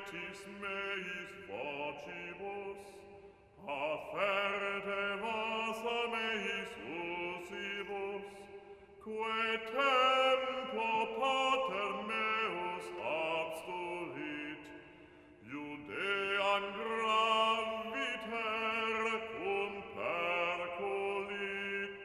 soletis meis vocibus, afferte vasa meis usibus, quae tempo pater meus abstulit, Judeam graviter cum perculit.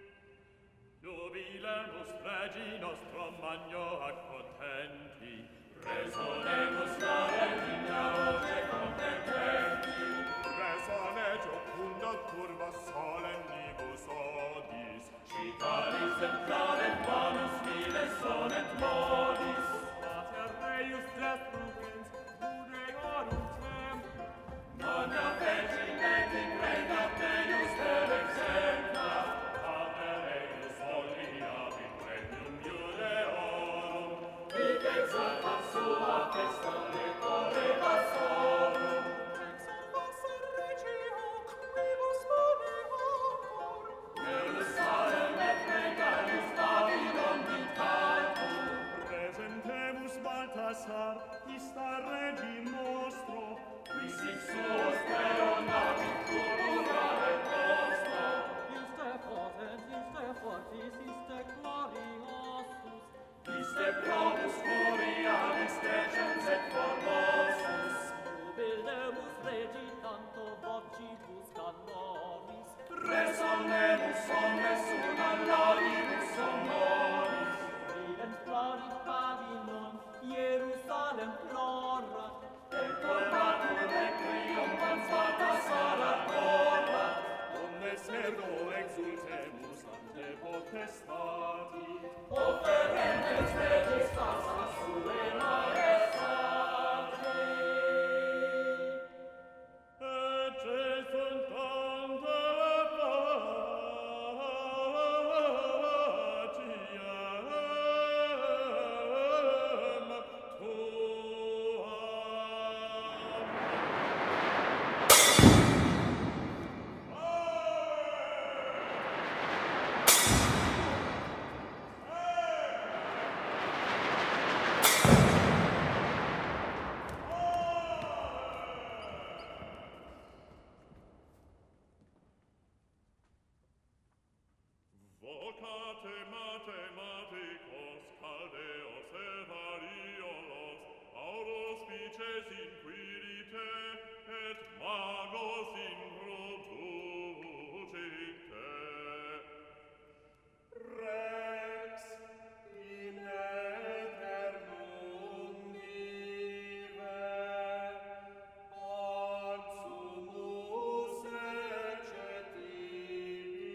Jubilemus Regi nostrum magno ac contenti, resonemus laudem digna voce contempenti, resone jocunda turba solennibus odis, citari exemplarem manus mille sonet modis. Pater Reius destrugens, Judeorum templi, Magna feci metic regnat Deus per exempla, Pater Reius foliabit regnum Judeorum, hic exaltat sua festa decorreba solum. Exalvasa Regio, quibus moneator, Jerusalem et regalius Babylon dictatur. Presentemus Balthasar, ista Regi nostro, qui sic suos peronabit culturale nostro. Iste potent, iste fortis, iste gloriosus, iste probus glorialis decens et formosus. Jubilemus Regi tanto vocibus canoris, resonemus omnes una laudibus honoris. Rident clarit Babylon, Jerusalem plora, et formatur requiem Balthasar adorat. Omnes ergo exultemus ante potestati, offerentes Regis passa sue maestati. Et cesunt tanta patiam Vocate mathematicos, caldeos et ariolos, auros vices inquirite, et magos introducite. Rex in aeternum vive, ad sumus recetivi.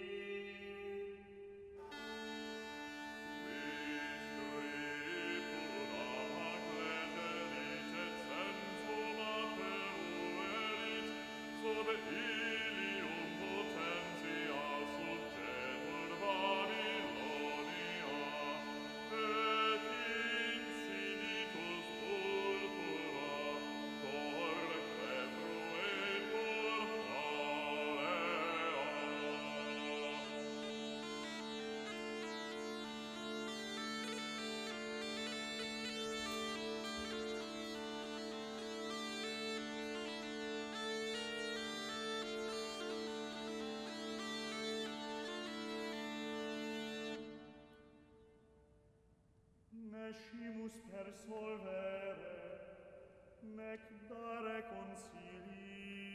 Sub ilium potentia subtetur Babylonia, et insinitus purpura torque fruetur alea. Nescimus per solvere, nec dare consilii,